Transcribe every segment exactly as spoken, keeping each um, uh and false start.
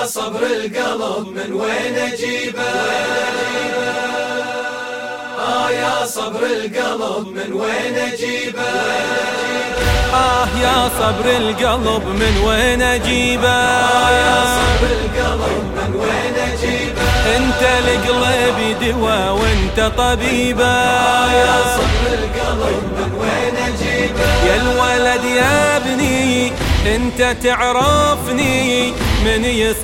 صبر القلب من وين اجيبه؟ آه يا صبر القلب من وين اجيبه؟ آه يا صبر القلب من وين اجيبه؟ آه يا صبر القلب من وين اجيبه؟ انت لقلبي دوا وانت طبيبه. آه يا صبر القلب من وين اجيبه؟ يا الولد يا ابني انت تعرفني من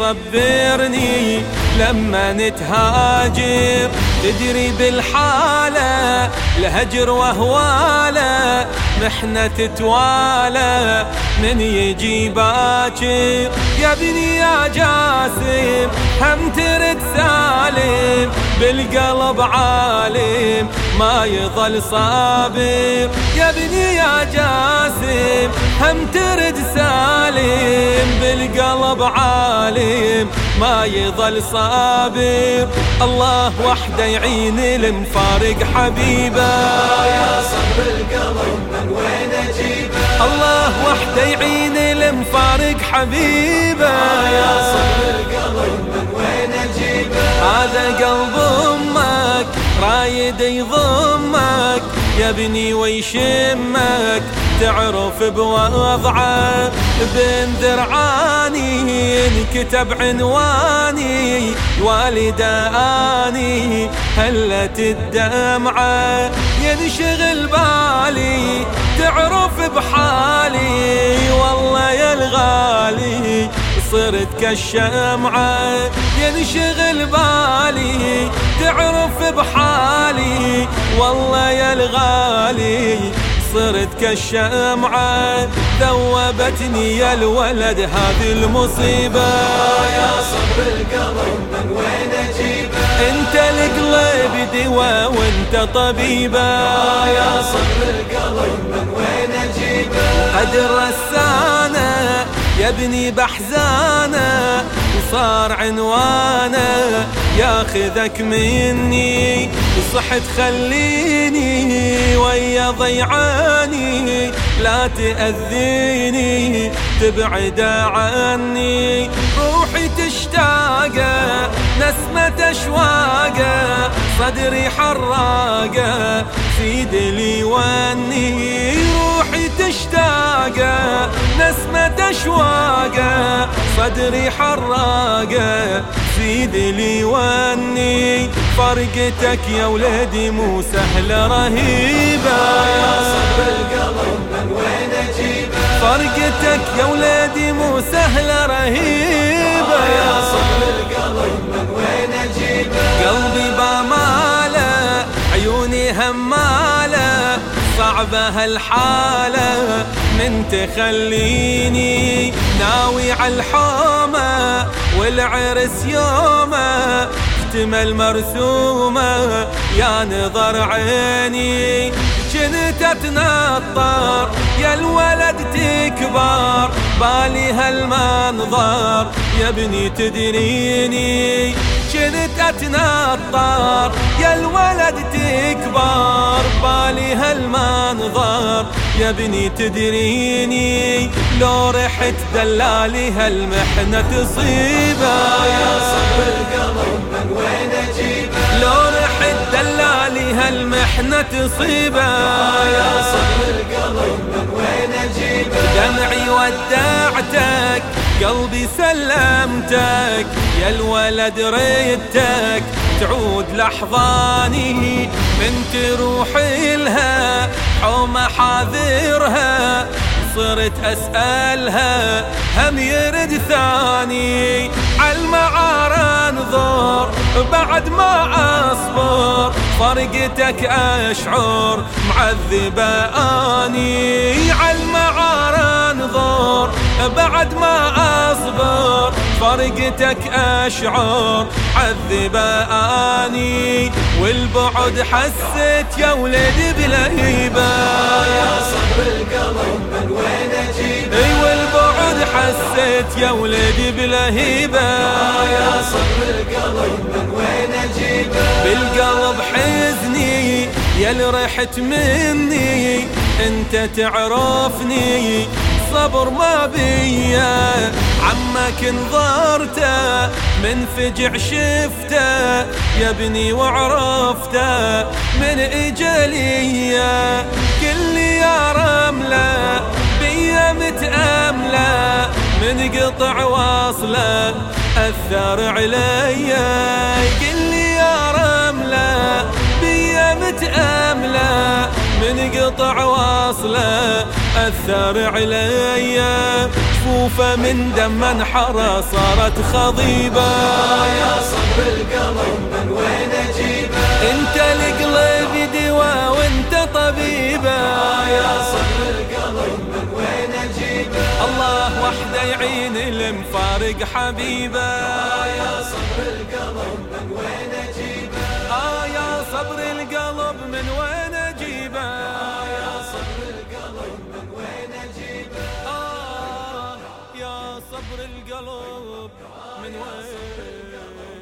يصبرني لما نتهاجر، تدري بالحالة الهجر وهواله محنة تتوالى من يجي باكر. يا ابني يا جاسم هم ترد سالم بالقلب عالم ما يظل صابر. يا ابني يا جاسم هم ترد سالم بالقلب عالم ما يظل صابر. الله وحده يعين المفارق حبيبه. يا صبر القلب من وين اجيبه؟ الله وحده يعين المفارق حبيبه. يا صبر القلب من وين اجيبه؟ هذا قلب امك رايد يضمك يا ابني ويشمك، تعرف بوضعه بين ذرعاني انكتب عنواني والده اني هلت الدمعه ينشغل بالي تعرف بحالي. والله يا الغالي صرت كالشمعه ينشغل بالي تعرف بحالي. والله يا الغالي صرت كالشمعة ذوبتني يا الولد هذه المصيبة. يا صبر القلب من وين اجيبه؟ انت القلب دوا وانت طبيبة. يا صبر القلب من وين اجيبه؟ قد رسانه يا ابني بحزانه وصار عنوانه ياخذك مني صحت خليني ويا ضيعاني لا تأذيني تبعد عني. روحي تشتاقه نسمة اشواقه صدري حراقه سيد لي وني. روحي تشتاقه نسمة اشواقه صدري حراقه سيد لي وني. فرقتك يا ولدي مو سهلة رهيبة. يا صبر القلب من وين اجيبه؟ فرقتك يا ولدي مو سهلة رهيبة. يا صبر القلب من وين اجيبه؟ قلبي باماله عيوني هماله صعبة هالحالة من تخليني ناوي عالحومة والعرس يومه احتمل مرسومة يا نظر عيني. جنت اتنطر يا الولد تكبر بالي هالمنظر يا ابني تدريني. جنت اتنطر يا الولد تكبر بالي هالمنظر يا ابني تدريني. لو رحت دلالي هالمحنة تصيبه. يا صبر القلب من وين اجيبه؟ لو رحت دلالي هالمحنة تصيبه. يا صبر القلب من وين اجيبه؟ دمعي ودعتك قلبي سلمتك يا الولد ريتك تعود لحظاني من تروح إلها حومة حاذرها. صرت أسألها هم يرد ثاني عالمعار انظر بعد ما أصبر فرقتك أشعر معذبة أني. عالمعار انظر بعد ما أصبر فرقتك أشعر عذبة أني. والبعد حسيت يا ولد بلهيبة. يا صبر القلب من وين اجيبه؟ اي والبعد حسيت يا ولد بلهيبة. يا صبر القلب من وين اجيبه؟ بالقلب حزني يا اللي رحت مني انت تعرفني صبر ما بيا عم لكن ضرته من فجع شفته يا ابني وعرفته من إجلية. كل يا رملة بيا متأملة من قطع واصله أثر عليا. قل يا رملة بيا متأملة من قطع واصله أثر عليا. جفوفه من دم انحرى صارت خضيبة. يا صبر القلب من وين اجيبه؟ انت القلب دوا وانت طبيبه. يا صبر القلب من وين اجيبه؟ الله وحده يعين المفارق حبيبه. يا صبر القلب من وين اجيبه؟ آه يا صبر القلب من وين اجيبه؟ يا صبر القلب من وين اجيبه؟ آه يا صبر القلب من وين